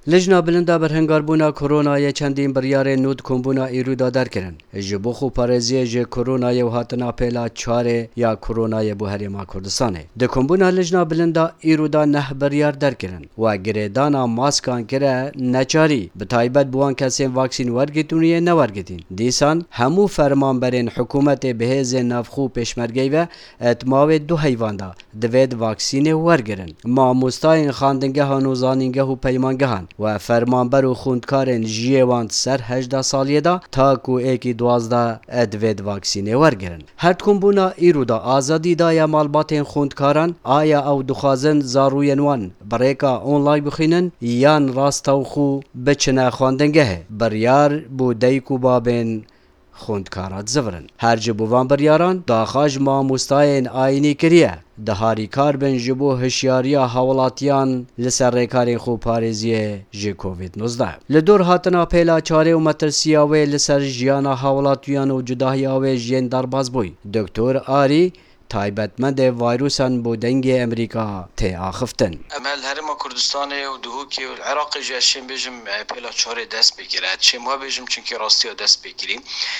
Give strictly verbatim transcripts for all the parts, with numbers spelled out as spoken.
لجنه بلندا برهنگاربونا کرونا چندین بریار نود کمبونا ایرودا درکرن. جبو خو پارێزیە ژێ کۆرۆنایە و هاتنە پێلا چارێ یا کۆرۆنایە بۆ هەرێما کوردستانê. Di kombûna lijna bilinda îroda neh biryar derkirin û girêdana maskan kire neçarî bi taybet bi wan kesên vaksîn wergîtûniyê newergîtin. Dîsan hemû fermanberên hikûmetê bi hêzên navxwe û pêşmergeyî ve etmavê du heyvan da divê vaksînê wergirin. Mamostayên xandingehan û zanîngeh û peymangehan و فرمانبر و خوندکارên jiyê wan ser hejda saliyê da ta ku êkî duwazda divê vaksînê wergirin. Her kombûna îroda azadî daya malbatên xwendkaran aya ew dixwazin zarûyên wan bi rêka online bixînin yan rastewxû biçine xwendingehê. Biryar bû dayîk û babên xwendkara dizivirin. Her ji bo van biryaran daxa ji mamostayên ayînî kiriye. Di harîkar bin ji bo hişyariya hawilatiyan li ser rêkarên xwe parêziyê ji covid nozda. Li dor hatina pêla çarê û metirsiya wê li ser jiyana hawilatiyan û cudahiya wê ji yên derbas bûy. Doktor Arî taybetmendê vîrusan bo dengê Amerîka tê axiftin. Emel herêma Kurdistanê û Duhokê û Iraqê jî ez çêm bêjim pêla çarê dest pêkir. Ez çêm wa bêjim çünkü rastiya dest pêkirî.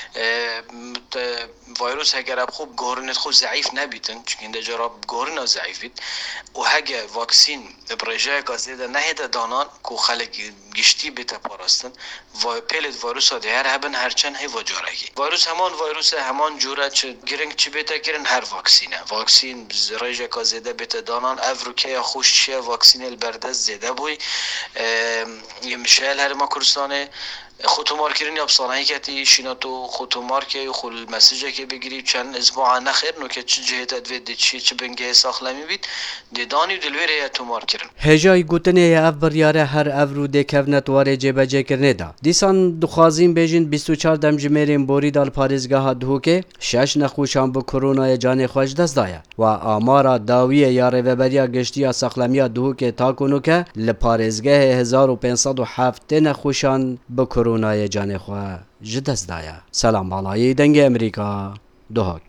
Vîrus heger ev xwe gorinê xwe zeîf nebîtin çünkü hînde cara gorina zeîf bît û hege vaksîn bi rêjeyeka zêde nehêde danan ku xelek giştî bête parastin pêlê vîrusa diher hebin herçend hêva carekî. Vîrus heman vîrus e heman cure çi giring çi bête kirin her vaksîn e. Vaksîn rêjeka zêde bête danan ev rûkeya xweş çiye vaksînê li berdest zêde bûy. Yê mişel herêma Kurdistanê خوتومار کردن یا بسانهی کتی شینا تو خوتومار که خود مسیجه که بگیری چند اسبوع نخیر نو که چه جهت ادوید چی چه بنگه ساخلمی بید دیدانی دلویره یا تومار کردن. هجای گوتنه اف بریاره هر افرو دکفنت واره جبهه کرنه دا. دیسان دخوازیم بیشین بیست و چهار دمجمرین بوری دال پاریزگاه دهوکه شش نخوشان به کرونا جان خوش دست دایا و آمارا داویه یا ریوبریا گشتیا ساخلمی دهوکه تا کنو که لپاریزگاه هزار و پانصد و هفت نخوشان به کرونا جان خو جدست دایا. سلام بالای دنگ امریکا دهوک.